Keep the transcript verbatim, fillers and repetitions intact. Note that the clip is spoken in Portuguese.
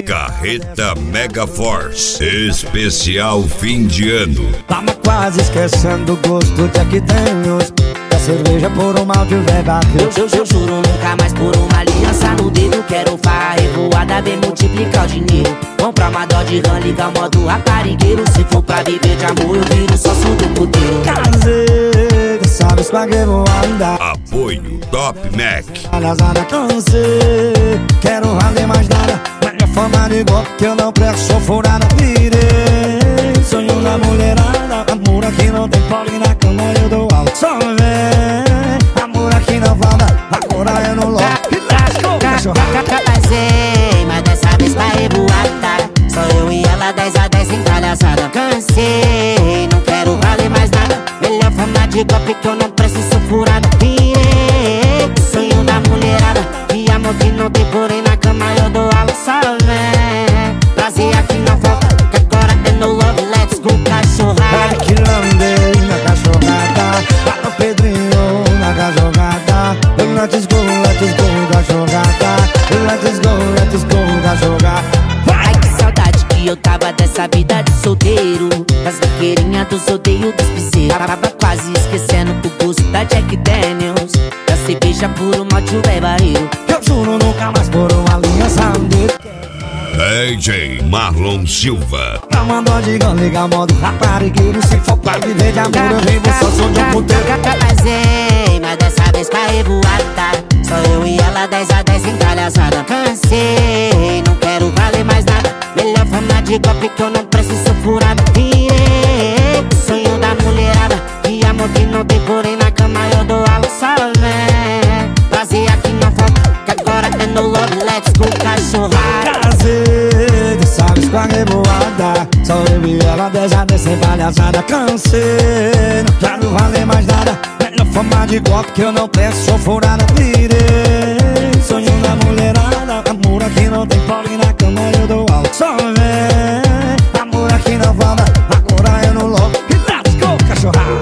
Carreta Mega Force, especial fim de ano. Tava quase esquecendo o gosto de Jack Daniels, da cerveja por um mal de verdadeiro. Eu, eu, eu juro nunca mais por uma aliança no dedo. Quero farra revoada, bem multiplicar o dinheiro. Comprar uma Dodge Ram, ligar o modo raparigueiro. Se for pra viver de amor, eu viro sócio do puteiro. Casei, sabes com a que vou andar. Apoio Top Mac. Palhaçada, cansei, quero render mais nada. Melhor fama de golpe que eu não presto, sou furada. Virei sonho da mulherada. Amor aqui não tem pole, na cama eu dou aula. Só vem, amor aqui não falta. Agora eu não logo. Casei, mas dessa vez pra revoada. Só eu e ela, dez a dez sem palhaçada. Cansei, não quero valer mais nada. Melhor fama de golpe que eu não preciso, sou furada. Virei sonho da mulherada. E amor que não tem, porém na cama eu dou aula. Só vem, prazer aqui não falta. Que agora é no love, let's go cachorrada. Ai que lambei na cachorrada. Lá no Pedrinho na cachorrada. Let's go, let's go cachorrada. Let's go, let's go cachorrada. Ai que saudade que eu tava dessa vida de solteiro, das vaqueirinhas, dos rodeios, dos piseiros. Tava quase esquecendo o gosto da Jack Daniels, da cerveja por um malte barreiro. Eu juro nunca mais por uma aliança dele. D J Marlon Silva. Não mandou de gão, liga o modo raparigueiro. Se for pra viver de amor, eu vivo só sou de um puteiro. Casei, mas dessa vez pra revoada. Só eu e ela, dez a dez sem palhaçada. Cansei, não quero valer mais nada. Melhor fama de golpe que eu não preciso, sou furada. Virei sonho da mulherada. E amor que não tem, porém na cama eu dou aula. Só vem, prazer aqui não falta. Que agora é no love, let's go cachorrada. Casei, sabes com a revoada. Só eu e ela, dez a dez sem palhaçada. Cansei, não quero valer mais nada. Melhor fama de golpe que eu não peço, sou furada. Virei sonho da mulherada. Amor aqui não tem pole, na cama eu dou aula. Só vem, amor aqui não falta. Agora eu não louco. Let's go cachorrada.